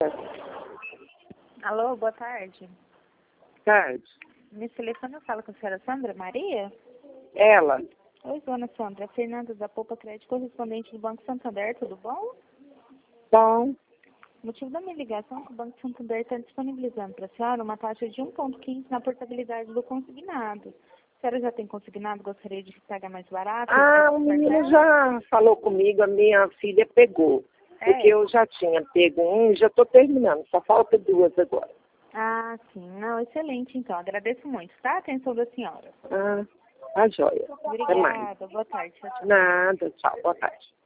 Alô, boa tarde. Tarde. Nesse telefone eu falo com a senhora Sandra Maria? Ela. Oi, dona Sandra. Fernanda da Poupa Crédito, correspondente do Banco Santander, tudo bom? Bom. O motivo da minha ligação é que o Banco Santander está disponibilizando para a senhora uma taxa de 1,15 na portabilidade do consignado. A senhora já tem consignado, gostaria de pagar mais barato? O menino já falou comigo, a minha filha pegou. Porque eu já tinha pego um e já estou terminando, só falta 2 agora. Ah, sim. Não, excelente, então. Agradeço muito, tá? Atenção da senhora. Tá joia. Até mais. Obrigada. Boa tarde. Tchau, tchau. Nada, tchau, boa tarde.